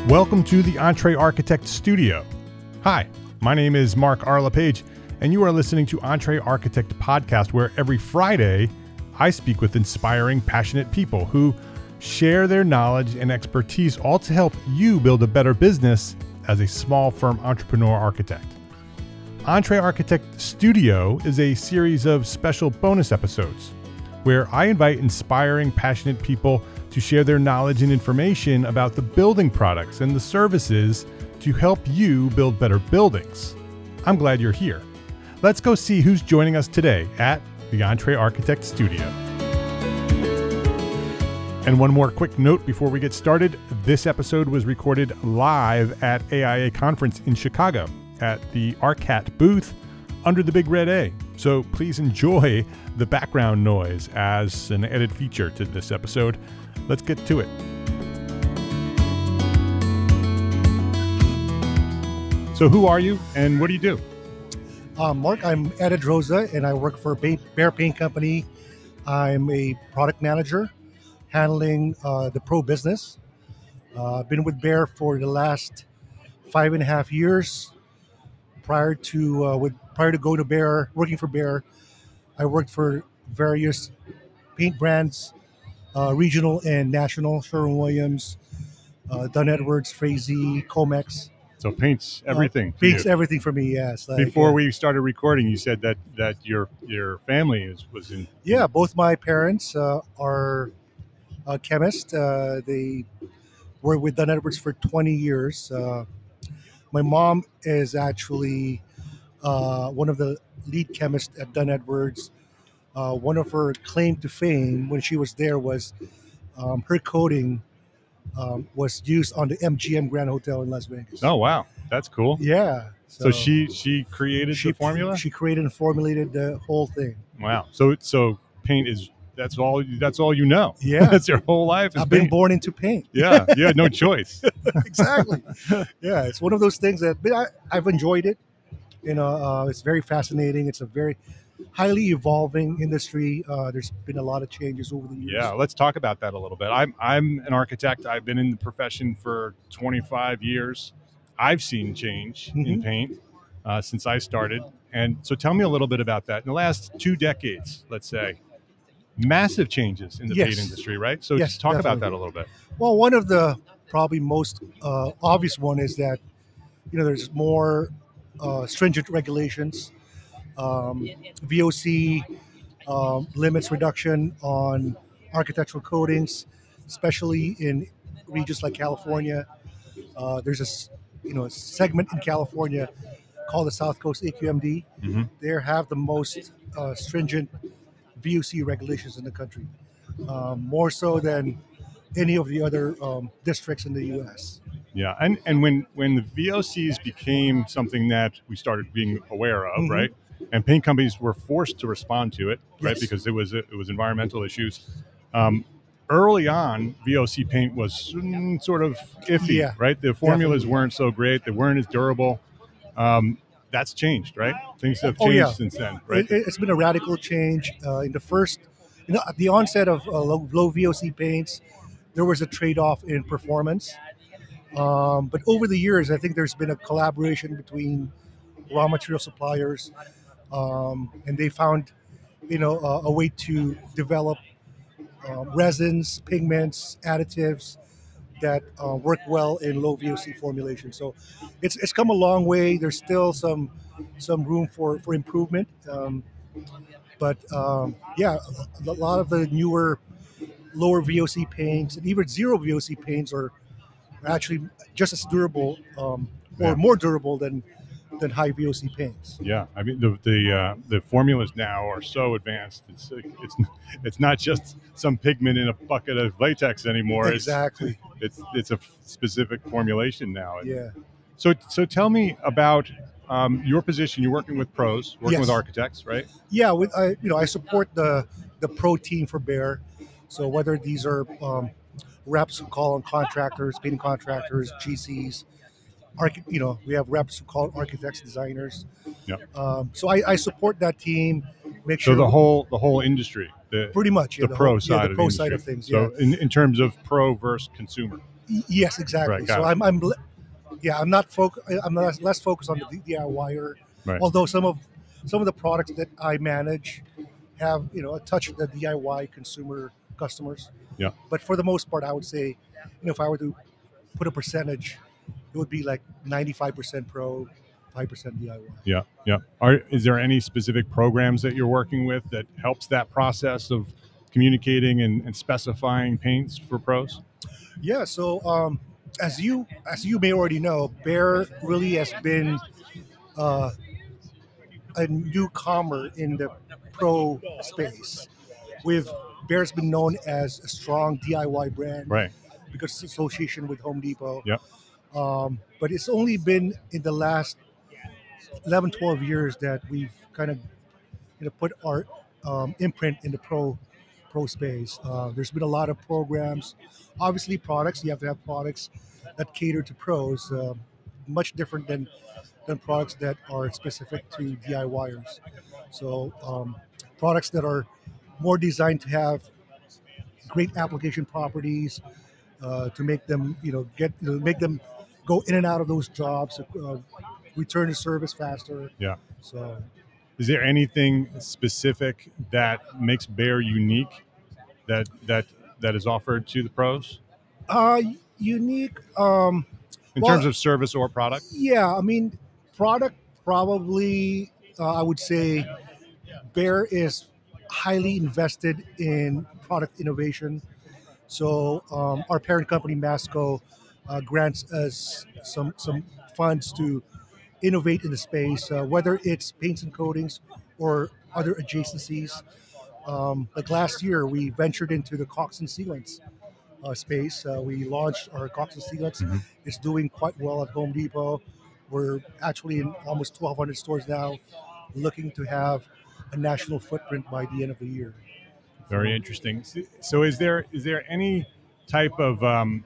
Welcome to the Entre Architect Studio. Hi, my name is Mark R. LePage, and you are listening to Entre Architect Podcast, where every Friday I speak with inspiring, passionate people who share their knowledge and expertise, all to help you build a better business as a small firm entrepreneur architect. Entre Architect Studio is a series of special bonus episodes where I invite inspiring, passionate people to share their knowledge and information about the building products and the services to help you build better buildings. I'm glad you're here. Let's go see who's joining us today at the Entre Architect Studio. And one more quick note before we get started. This episode was recorded live at AIA Conference in Chicago at the ARCAT booth under the big red A. So please enjoy the background noise as an added feature to this episode. Let's get to it. So who are you and what do you do? Mark, I'm Ed Rosa, and I work for Behr Paint Company. I'm a product manager handling the pro business. I've been with Behr for the last 5.5 years. Prior to going to Behr, working for Behr, I worked for various paint brands, regional and national, Sherwin-Williams, Dunn Edwards, Frazee, Comex. So paints everything. Paints everything for me, yes. Before we started recording, you said that your family was in. Yeah, both my parents are chemists. They worked with Dunn Edwards for 20 years. My mom is actually one of the lead chemists at Dunn Edwards. One of her claim to fame when she was there was her coating was used on the MGM Grand Hotel in Las Vegas. Oh, wow. That's cool. Yeah. So she created the formula? She created and formulated the whole thing. Wow. So paint is that's all you know. Yeah. That's your whole life. I've been born into paint. Yeah. You had no choice. Exactly. Yeah. It's one of those things that I've enjoyed it. It's very fascinating. It's a very highly evolving industry. There's been a lot of changes over the years. Yeah, let's talk about that a little bit. I'm an architect. I've been in the profession for 25 years. I've seen change in paint since I started. And so tell me a little bit about that. In the last 2 decades, let's say, massive changes in the paint industry, right? So just talk about that a little bit. Well, one of the probably most obvious one is that, there's more stringent regulations. VOC limits reduction on architectural coatings, especially in regions like California. There's a segment in California called the South Coast AQMD. Mm-hmm. They have the most stringent VOC regulations in the country, more so than any of the other districts in the U.S. Yeah, and when the VOCs became something that we started being aware of, mm-hmm. right? And paint companies were forced to respond to it, right? Yes. Because it was environmental issues. Early on, VOC paint was sort of iffy, right? The formulas weren't so great; they weren't as durable. That's changed, right? Things have changed since then, right? It's been a radical change. In the first, at the onset of low VOC paints, there was a trade-off in performance. But over the years, I think there's been a collaboration between raw material suppliers, and they found, a way to develop resins, pigments, additives that work well in low VOC formulation. So it's come a long way. There's still some room for improvement. But a lot of the newer lower VOC paints and even zero VOC paints are actually just as durable or more durable than high VOC paints. Yeah, I mean the formulas now are so advanced. It's not just some pigment in a bucket of latex anymore. Exactly. It's a specific formulation now. Yeah. So tell me about your position. You're working with pros, working with architects, right? Yeah. I support the pro team for Behr. So whether these are reps who call on contractors, painting contractors, GCs. We have reps who call architects, designers. Yep. So I support that team. Make sure the whole industry, pretty much the pro side of the industry. Side of things. So in terms of pro versus consumer. Yes, exactly. Right, So got it. yeah, I'm not I'm less focused on the DIYer, Right. although some of the products that I manage have a touch of the DIY consumer customers. Yeah. But for the most part, I would say, if I were to put a percentage, it would be like 95% pro, 5% DIY. Yeah, yeah. Is there any specific programs that you're working with that helps that process of communicating and specifying paints for pros? Yeah. So as you may already know, Bear really has been uh, a newcomer in the pro space. With Bear's been known as a strong DIY brand Right. because it's association with Home Depot. Yep. But it's only been in the last 11, 12 years that we've kind of put our imprint in the pro space. There's been a lot of programs. Obviously, products. You have to have products that cater to pros. Much different than products that are specific to DIYers. So products that are more designed to have great application properties to make them make them go in and out of those jobs, return to service faster. Yeah. So Is there anything specific that makes Bear unique that is offered to the pros uh, unique. in Well, terms of service or product? yeah, I mean, product probably. I would say Bear is highly invested in product innovation. So our parent company Masco grants us some funds to innovate in the space, whether it's paints and coatings or other adjacencies. Like last year, we ventured into the caulks and sealants space. We launched our caulks and sealants. Hmm. It's doing quite well at Home Depot. We're actually in almost 1,200 stores now, looking to have a national footprint by the end of the year. Very So, interesting. So, is there any type of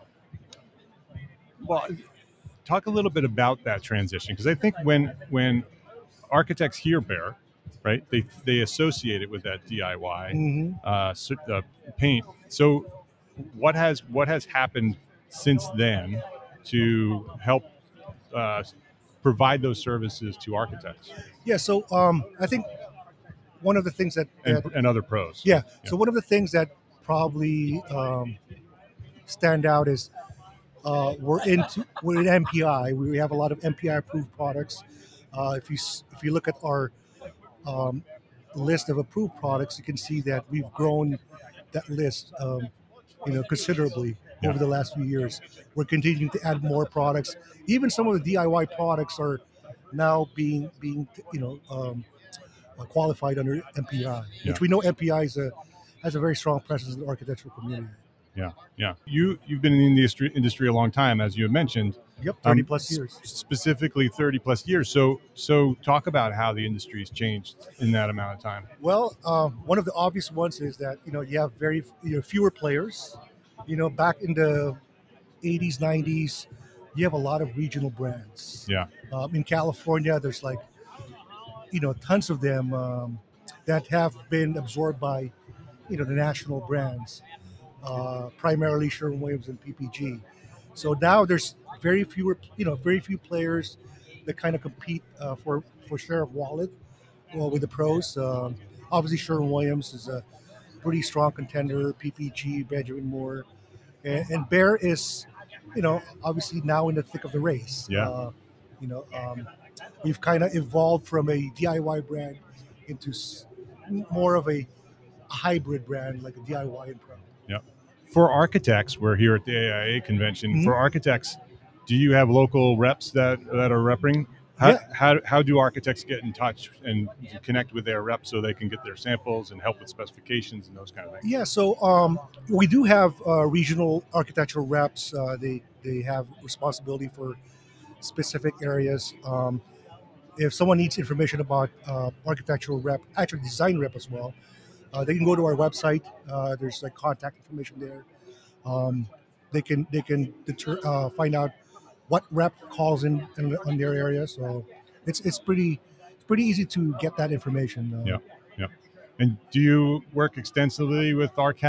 well, talk a little bit about that transition because I think when architects hear Bear, right, they associate it with that DIY mhm. paint. So, what has happened since then to help uh, provide those services to architects Yeah, so I think one of the things and other pros? yeah, Yeah. so one of the things that probably stand out is we're in MPI. We have a lot of MPI approved products. If you look at our um, list of approved products, you can see that we've grown that list considerably Yeah. over the last few years. We're continuing to add more products. Even some of the DIY products are now being qualified under MPI, Yeah. which we know MPI has a very strong presence in the architectural community. Yeah, yeah. You've been in the industry a long time, as you had mentioned. Yep, 30 plus years. Specifically 30 plus years. So talk about how the industry's changed in that amount of time. Well, one of the obvious ones is that you have very fewer players. Back in the 80s, 90s, you have a lot of regional brands. Yeah, In California, there's like tons of them that have been absorbed by the national brands, primarily Sherwin-Williams and PPG. So now there's very few players that kind of compete for share of wallet with the pros. Obviously, Sherwin-Williams is a pretty strong contender. PPG, Benjamin Moore, and Bear is, obviously now in the thick of the race. yeah, You know, um, we've kind of evolved from a DIY brand into more of a hybrid brand, like a DIY and pro. yeah. For architects, we're here at the AIA convention. Mhm. For architects, do you have local reps that are repping? How, Yeah, how do architects get in touch and connect with their reps so they can get their samples and help with specifications and those kind of things? yeah. So we do have regional architectural reps. They have responsibility for specific areas. If someone needs information about architectural rep, actually design rep as well, they can go to our website. There's like contact information there. Um, they can find out what rep calls in on their area. So it's pretty easy to get that information. Yeah, yeah. And do you work extensively with ARCAT?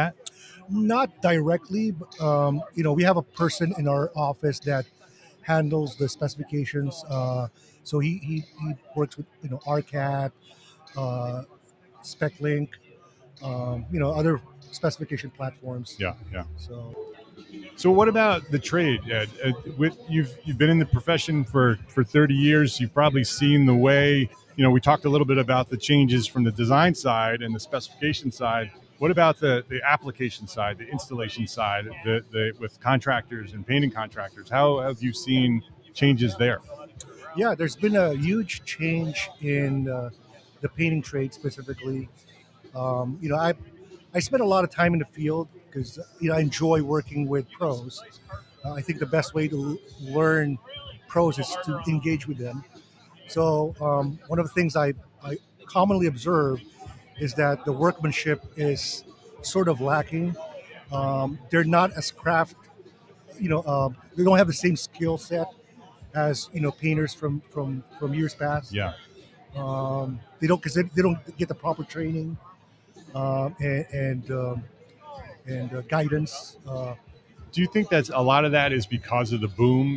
Not directly, but, we have a person in our office that handles the specifications. So he works with RCAT, uh, SpecLink, other specification platforms. Yeah, yeah. So So what about the trade, Ed? You've been in the profession for 30 years. You've probably seen the way, we talked a little bit about the changes from the design side and the specification side. What about the application side, the installation side, with contractors and painting contractors? How have you seen changes there? yeah, there's been a huge change in the painting trade specifically. I spent a lot of time in the field because I enjoy working with pros. I think the best way to learn pros is to engage with them. So one of the things I commonly observe is that the workmanship is sort of lacking. They're not as craft, they don't have the same skill set as painters from years past. Yeah. They don't because they don't get the proper training and guidance. Do you think that's a lot of that is because of the boom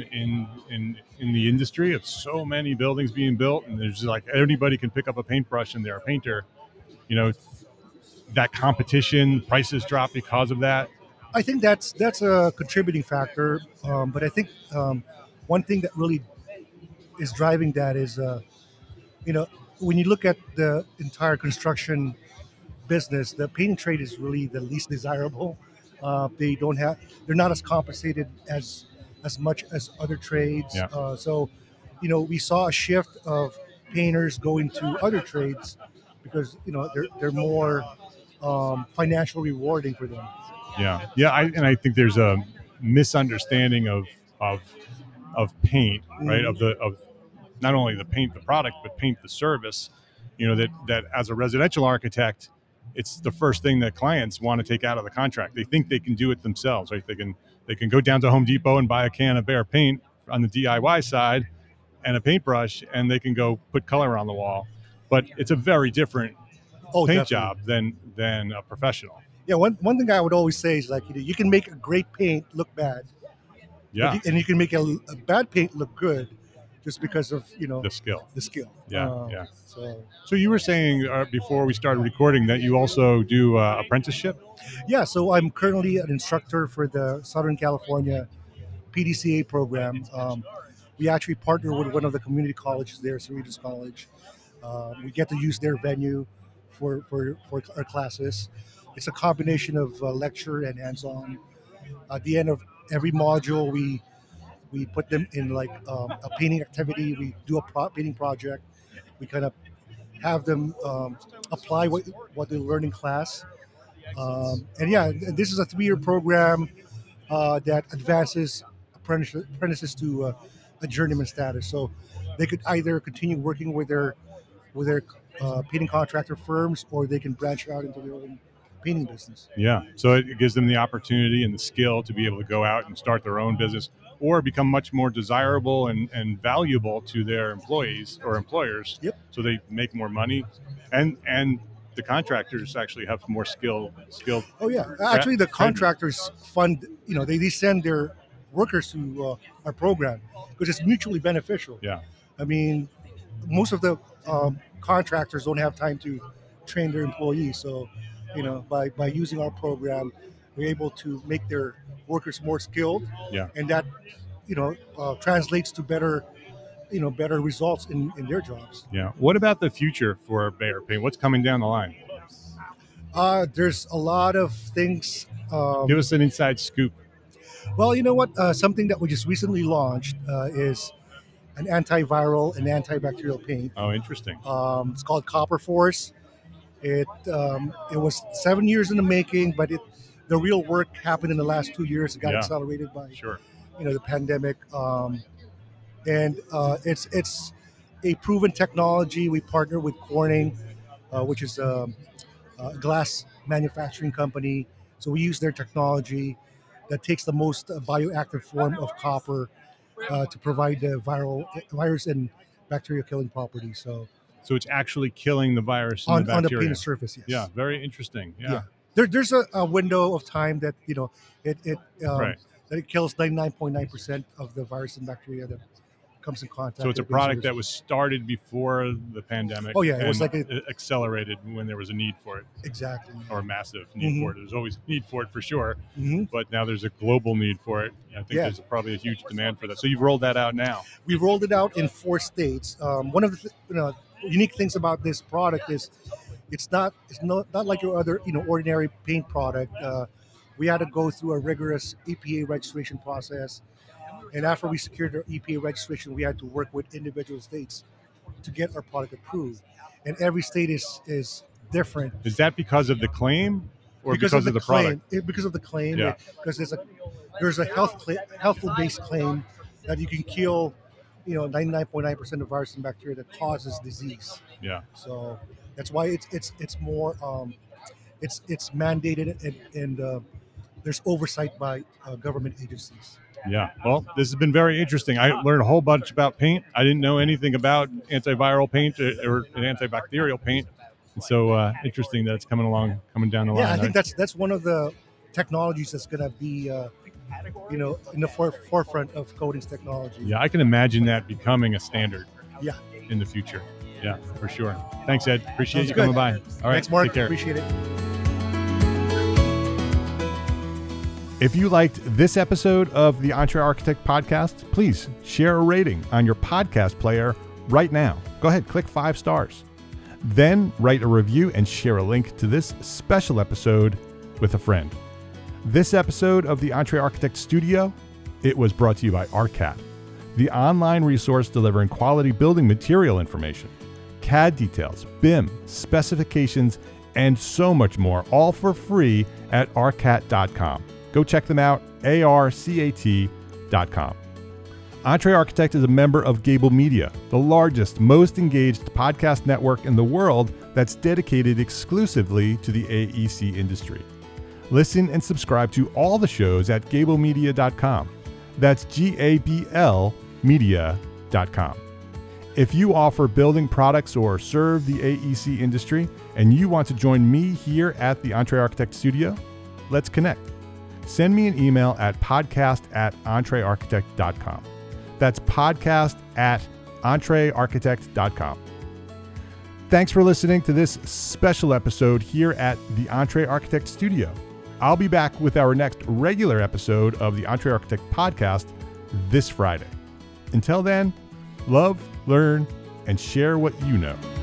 in the industry of so many buildings being built, and there's like anybody can pick up a paintbrush and they're a painter? You know, that competition, prices drop because of that. I think that's a contributing factor, but I think one thing that really is driving that is you know when you look at the entire construction business, the painting trade is really the least desirable. They don't have they're not as compensated as much as other trades. Yeah. So we saw a shift of painters going to other trades because they're more financially rewarding for them. Yeah, yeah, and I think there's a misunderstanding of of paint, right? Mhm. Of not only the paint, the product, but paint the service. That as a residential architect, it's the first thing that clients want to take out of the contract. They think they can do it themselves, right? They can go down to Home Depot and buy a can of Behr paint on the DIY side and a paintbrush, and they can go put color on the wall. But it's a very different Oh, paint definitely. job than a professional. Yeah, one thing I would always say is like you can make a great paint look bad, Yeah, and you can make a bad paint look good, just because of the skill. the skill. Yeah, yeah. So So you were saying before we started recording that you also do apprenticeship. yeah, so I'm currently an instructor for the Southern California PDCA program. We actually partner with one of the community colleges there, Cerritos College. We get to use their venue for our classes. It's a combination of lecture and hands-on. At the end of every module, we put them in like a painting activity. We do a painting project. We kind of have them apply what they learn in class. And yeah, this is a 3-year program that advances apprentices to a journeyman status. So they could either continue working with their painting contractor firms, or they can branch out into their own painting business. Yeah. So it gives them the opportunity and the skill to be able to go out and start their own business or become much more desirable and valuable to their employees or employers. Yep. So they make more money, and the contractors actually have more skilled. Oh yeah, actually the contractors fund. They send their workers to our program because it's mutually beneficial. Yeah. I mean, most of the contractors don't have time to train their employees. So, by using our program, we're able to make their workers more skilled, Yeah. and that translates to better results in their jobs. Yeah. What about the future for Behr Paint? What's coming down the line? There's a lot of things. Give us an inside scoop. Well, you know what? Something that we just recently launched is an antiviral and antibacterial paint. Oh, interesting. It's called Copper Force. It was 7 years in the making, but the real work happened in the last 2 years. It got Yeah. accelerated by Sure. the pandemic, and it's a proven technology. We partner with Corning, which is a glass manufacturing company. So we use their technology that takes the most bioactive form of copper to provide the virus and bacteria killing properties. So So it's actually killing the virus and on the the bacteria. painted surface, yes. Yeah, very interesting. Yeah. Yeah. there's a window of time that it Right. that it kills 99.9% of the virus and bacteria that comes in contact. So it's a with product consumers. that was started before the pandemic. Oh, yeah, it was and like it accelerated when there was a need for it, Exactly. or a massive need for it. There's always a need for it for sure, hmm but now there's a global need for it. I think Yeah. there's probably a huge demand for that. So you've rolled that out now. We rolled it out in 4 states. One of the unique things about this product is it's not like your other ordinary paint product. We had to go through a rigorous EPA registration process, and after we secured our EPA registration, we had to work with individual states to get our product approved. And every state is different Is that because of the claim or because of the claim. product? Because of the claim, Yeah. because there's a healthful based claim that you can kill 99.9% of virus and bacteria that causes disease. Yeah. So that's why it's more it's mandated, and there's oversight by government agencies. Yeah. Well, this has been very interesting. I learned a whole bunch about paint. I didn't know anything about antiviral paint or antibacterial paint. And so interesting that it's coming down the line. Yeah, I think that's one of the technologies that's going to be in the forefront of coatings technology. Yeah, I can imagine that becoming a standard Yeah. in the future. Yeah, for sure. Thanks, Ed. Appreciate Sounds you good. coming by. All right. Thanks, Mark. Take care. Appreciate it. If you liked this episode of the Entre Architect podcast, please share a rating on your podcast player right now. Go ahead, click 5 stars. Then write a review and share a link to this special episode with a friend. This episode of the Entre Architect Studio, it was brought to you by ARCAT, the online resource delivering quality building material information, CAD details, BIM, specifications, and so much more, all for free at arcat.com. Go check them out, arcat.com. Entre Architect is a member of Gable Media, the largest, most engaged podcast network in the world that's dedicated exclusively to the AEC industry. Listen and subscribe to all the shows at gablemedia.com. That's GABL media.com. If you offer building products or serve the AEC industry and you want to join me here at the Entre Architect Studio, let's connect. Send me an email at podcast@entrearchitect.com. That's podcast@entrearchitect.com. Thanks for listening to this special episode here at the Entre Architect Studio. I'll be back with our next regular episode of the Entre Architect podcast this Friday. Until then, love, learn, and share what you know.